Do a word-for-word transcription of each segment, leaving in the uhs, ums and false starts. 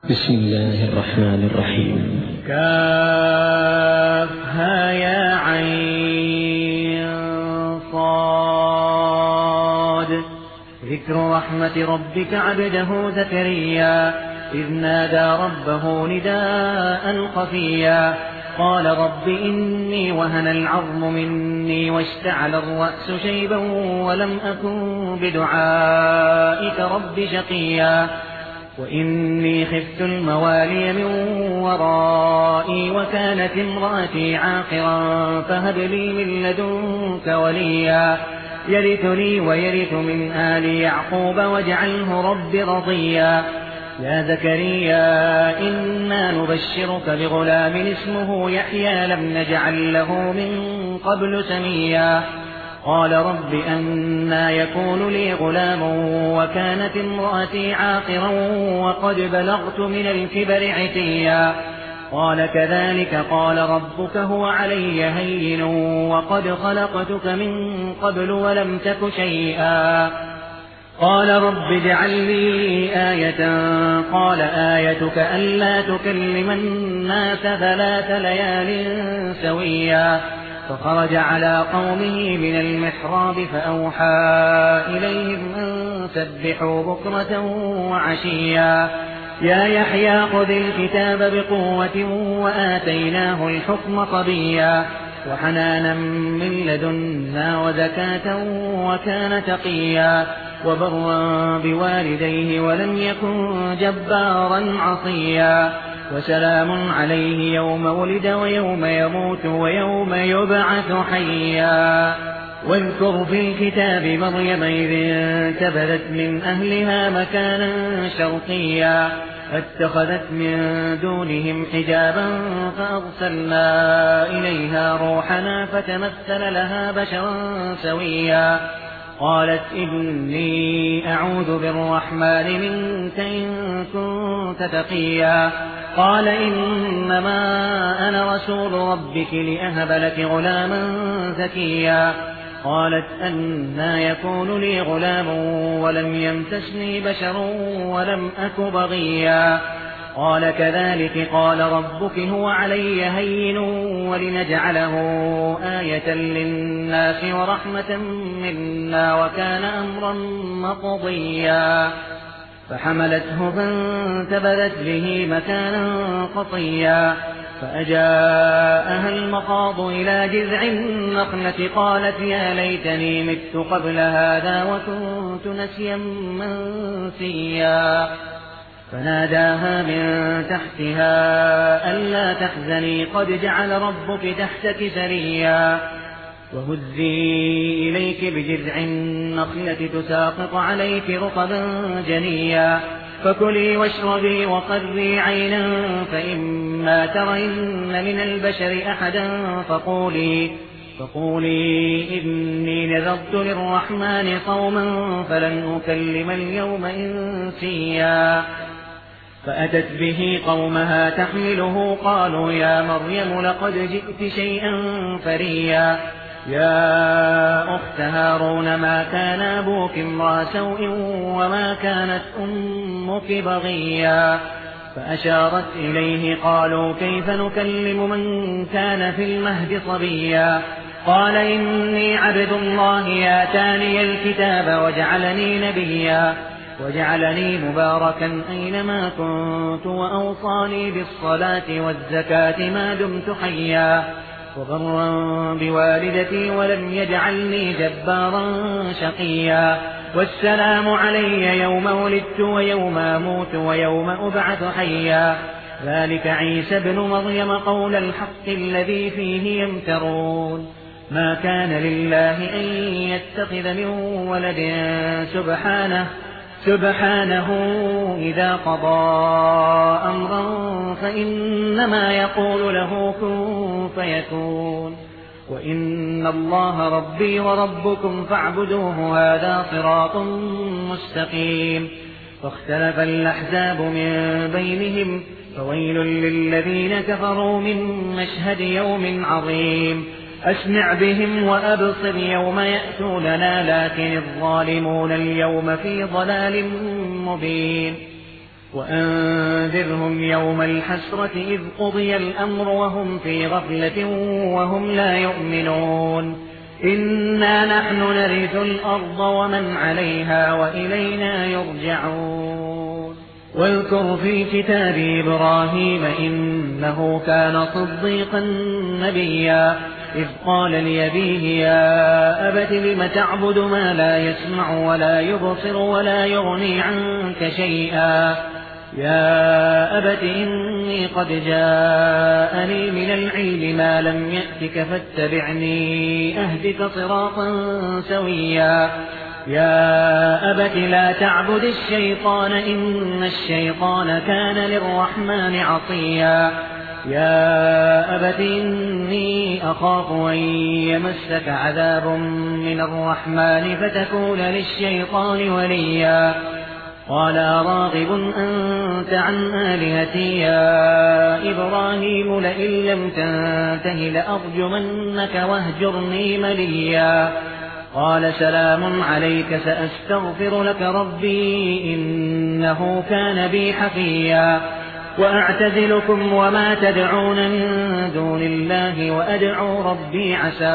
بسم الله الرحمن الرحيم. كافها يا عين صاد. ذكر رحمة ربك عبده زكريا إذ نادى ربه نداء خفيا قال رب إني وهن العظم مني واشتعل الرأس شيبا ولم أكن بدعائك رب شقيا وإني خفت الموالي من ورائي وكانت امرأتي عاقرا فهب لي من لدنك وليا يرثني ويرث من آل يعقوب واجعله رب رضيا يا زكريا إنا نبشرك بغلام اسمه يحيى لم نجعل له من قبل سميا قال رب أنى يكون لي غلام وكانت امرأتي عاقرا وقد بلغت من الكبر عتيا قال كذلك قال ربك هو علي هين وقد خلقتك من قبل ولم تك شيئا قال رب اجعل لي آية قال آيتك ألا تكلم الناس ثلاث ليال سويا فخرج على قومه من المحراب فأوحى إليهم أن سبحوا بكرة وعشيا يا يحيى خذ الكتاب بقوة وآتيناه الحكم صبيا وحنانا من لدنا وزكاة وكان تقيا وبرا بوالديه ولم يكن جبارا عصيا وسلام عليه يوم ولد ويوم يموت ويوم يبعث حيا واذكر في الكتاب مريم إذ انتبذت من أهلها مكانا شرقيا فاتخذت من دونهم حجابا فأرسلنا إليها روحنا فتمثل لها بشرا سويا قالت إني أعوذ بالرحمن منك إن كنت تقيا قال إنما أنا رسول ربك لأهب لك غلاما زكيا قالت أنى يكون لي غلام ولم يمسسني بشر ولم أك بغيا قال كذلك قال ربك هو علي هين ولنجعله آية للناس ورحمة منا وكان أمرا مقضيا فحملته فانتبذت به مكانا قصيا فأجاءها المخاض إلى جذع النخلة قالت يا ليتني مت قبل هذا وكنت نسيا منسيا فناداها من تحتها ألا تحزني قد جعل ربك تحتك سريا وهزي إليك بجذع النخلة تساقط عليك رطبا جنيا فكلي واشربي وقري عينا فإما ترين من البشر أحدا فقولي فقولي إني نذرت للرحمن صوما فلن أكلم اليوم إنسيا فأتت به قومها تحمله قالوا يا مريم لقد جئت شيئا فريا يا أخت هارون ما كان أبوك امرأ سوء وما كانت أمك بغيا فأشارت إليه قالوا كيف نكلم من كان في المهد صبيا قال إني عبد الله آتاني الكتاب وجعلني نبيا وجعلني مباركا أينما كنت وأوصاني بالصلاة والزكاة ما دمت حيا وبرا بوالدتي ولم يجعلني جبارا شقيا والسلام علي يوم ولدت ويوم أموت ويوم أبعث حيا ذلك عيسى ابن مريم قول الحق الذي فيه يمترون ما كان لله أن يتخذ من ولد سبحانه سبحانه إذا قضى أمرا فإنما يقول له كن فيكون وإن الله ربي وربكم فاعبدوه هذا صراط مستقيم فاختلف الأحزاب من بينهم فويل للذين كفروا من مشهد يوم عظيم أسمع بهم وأبصر يوم يأتوننا لكن الظالمون اليوم في ضلال مبين وأنذرهم يوم الحسرة إذ قضي الأمر وهم في غفلة وهم لا يؤمنون إنا نحن نرث الأرض ومن عليها وإلينا يرجعون واذكر في الكتاب إبراهيم إنه كان صديقا نبيا إذ قال لأبيه يا أبت لم تعبد ما لا يسمع ولا يبصر ولا يغني عنك شيئا يا أبت إني قد جاءني من العلم ما لم يأتك فاتبعني أهدك صراطا سويا يا أبت لا تعبد الشيطان إن الشيطان كان للرحمن عصيا يا أبت إني أخاف أن يمسك عذاب من الرحمن فتكون للشيطان وليا قال راغب أنت عن آلهتي يا إبراهيم لئن لم تنته لأرجمنك واهجرني مليا قال سلام عليك سأستغفر لك ربي إنه كان بي حفيا وأعتزلكم وما تدعون من دون الله وأدعو ربي عسى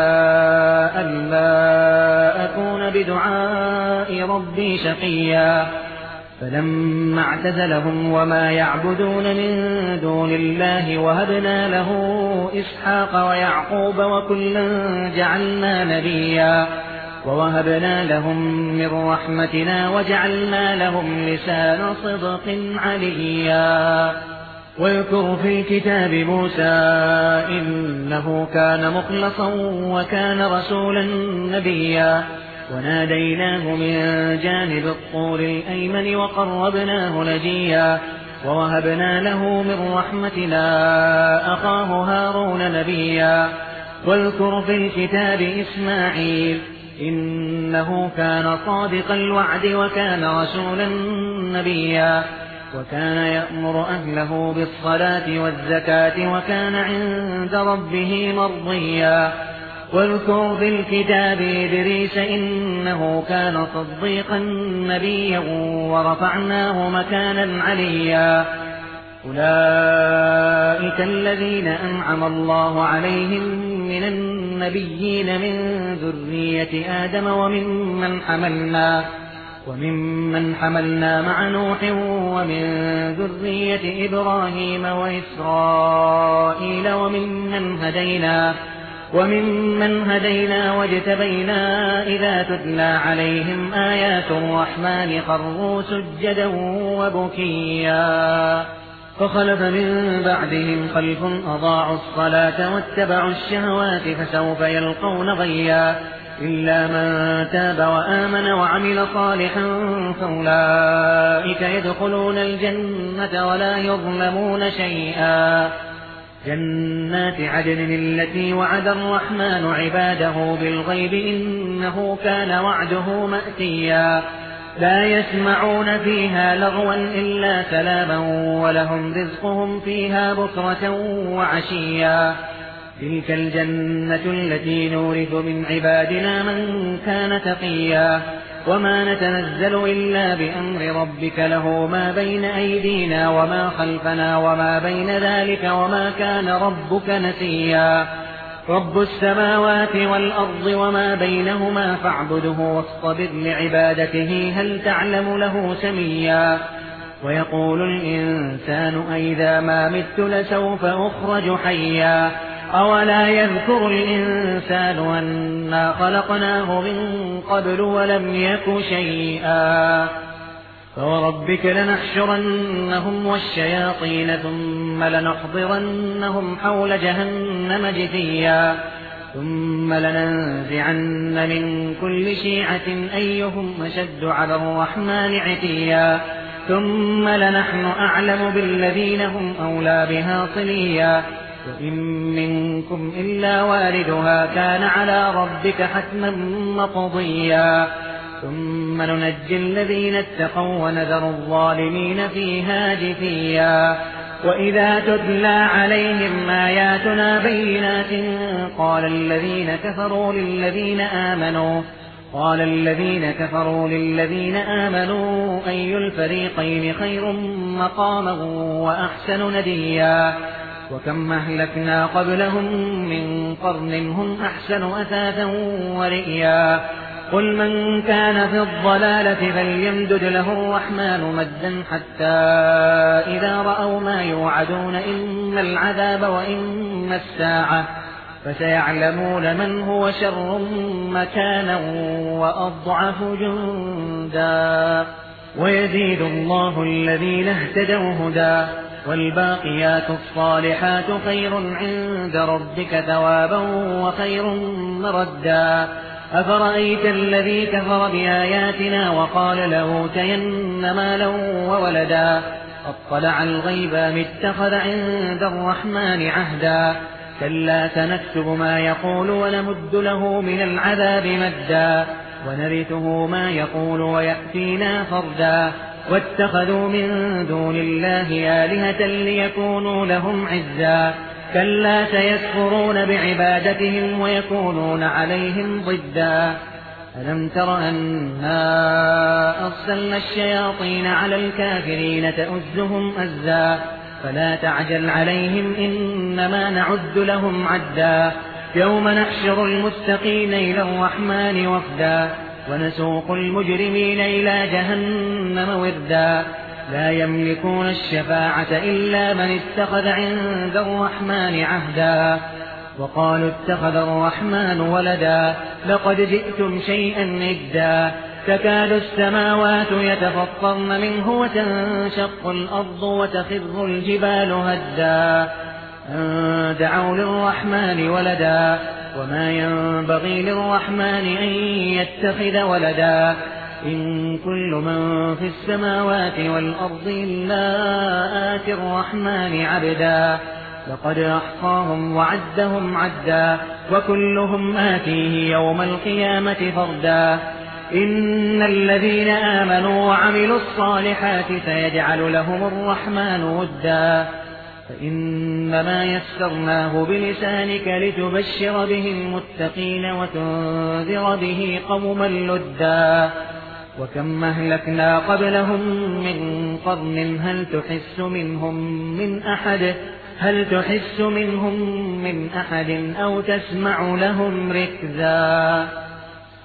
ألا أكون بدعاء ربي شقيا فلما اعتزلهم وما يعبدون من دون الله وهبنا له إسحاق ويعقوب وكلا جعلنا نبيا ووهبنا لهم من رحمتنا وجعلنا لهم لسان صدق عليا واذكر في الكتاب موسى إنه كان مخلصا وكان رسولا نبيا وناديناه من جانب الطور الأيمن وقربناه نجيا ووهبنا له من رحمتنا أخاه هارون نبيا واذكر في الكتاب إسماعيل إنه كان صادق الوعد وكان رسولا نبيا وكان يأمر أهله بالصلاة والزكاة وكان عند ربه مرضيا واذكر في الكتاب إدريس إنه كان صديقا نبيا ورفعناه مكانا عليا أولئك الذين أنعم الله عليهم من النبيين من ذرية آدم وممن حملنا وممن حملنا مع نوح ومن ذرية إبراهيم وإسرائيل وممن هدينا وممن هدينا واجتبينا إذا تتلى عليهم آيات الرحمن خروا سجدا وبكيا فخلف من بعدهم خلف أضاعوا الصلاة واتبعوا الشهوات فسوف يلقون غيا إلا من تاب وآمن وعمل صالحا فأولئك يدخلون الجنة ولا يظلمون شيئا جنات عدن التي وعد الرحمن عباده بالغيب إنه كان وعده مأتيا لا يسمعون فيها لغوا إلا سلاما ولهم رزقهم فيها بكرة وعشيا تلك الجنة التي نورث من عبادنا من كان تقيا وما نتنزل إلا بأمر ربك له ما بين أيدينا وما خلفنا وما بين ذلك وما كان ربك نسيا رب السماوات والأرض وما بينهما فاعبده واصطبر لعبادته هل تعلم له سميا ويقول الإنسان أئذا ما مت لسوف أخرج حيا أولا يذكر الإنسان أنا خلقناه من قبل ولم يك شيئا فوربك لنحشرنهم والشياطين ثم لنحضرنهم حول جهنم جثيا ثم لننزعن من كل شيعة أيهم أشد على الرحمن عتيا ثم لنحن أعلم بالذين هم أولى بها صليا وإن منكم إلا واردها كان على ربك حتما مقضيا ثم ننجي الذين اتقوا ونذر الظالمين فيها جثيا وإذا تتلى عليهم آياتنا بينات قال الذين كفروا للذين آمنوا قال الذين كفروا للذين آمنوا أي الفريقين خير مقاما وأحسن نديا وكم أهلكنا قبلهم من قرن هم أحسن أثاثا ورئيا قل من كان في الضلالة فليمدد له الرحمن مدا حتى إذا رأوا ما يوعدون إما العذاب وإما الساعة فسيعلمون من هو شر مكانا وأضعف جندا ويزيد الله الذين اهتدوا هدى والباقيات الصالحات خير عند ربك ثوابا وخير مردا أفرأيت الذي كفر بآياتنا وقال لأوتين مالا وولدا أطلع الغيب أم اتخذ عند الرحمن عهدا كلا سنكتب ما يقول ونمد له من العذاب مدا ونرثه ما يقول ويأتينا فردا واتخذوا من دون الله آلهة ليكونوا لهم عزا كلا سيكفرون بعبادتهم ويكونون عليهم ضدا ألم تر أنا أرسلنا الشياطين على الكافرين تؤزهم أزا فلا تعجل عليهم إنما نعد لهم عدا يوم نحشر المتقين إلى الرحمن وفدا ونسوق المجرمين إلى جهنم وردا لا يملكون الشفاعة إلا من اتخذ عند الرحمن عهدا وقالوا اتخذ الرحمن ولدا لقد جئتم شيئا إدا تكاد السماوات يتفطرن منه وتنشق الأرض وتخر الجبال هدا أن دعوا للرحمن ولدا وما ينبغي للرحمن أن يتخذ ولدا إن كل من في السماوات والأرض إلا آتي الرحمن عبدا لقد أحصاهم وعدهم عدا وكلهم آتيه يوم القيامة فردا إن الذين آمنوا وعملوا الصالحات سيجعل لهم الرحمن ودا فإنما يسرناه بلسانك لتبشر به المتقين وتنذر به قوما لدا وكم أهلكنا قبلهم من قرن هل تحس منهم من أحد هل تحس منهم من أحد أو تسمع لهم ركزا